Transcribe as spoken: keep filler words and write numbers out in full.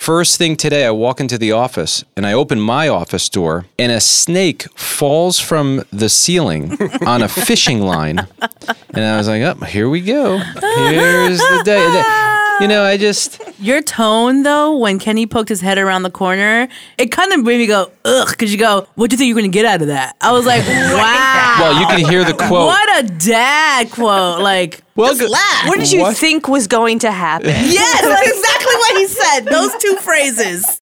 first thing today, I walk into the office and I open my office door and a snake falls from the ceiling on a fishing line. And I was like, oh, here we go. Here's the day. You know, I just... Your tone, though, when Kenny poked his head around the corner, it kind of made me go, ugh, because you go, what do you think you're going to get out of that? I was like, wow. Well, you can hear the quote. What a dad quote. Like, well, just laugh. What did you what? think was going to happen? Yes, that's exactly what he said. Those two phrases.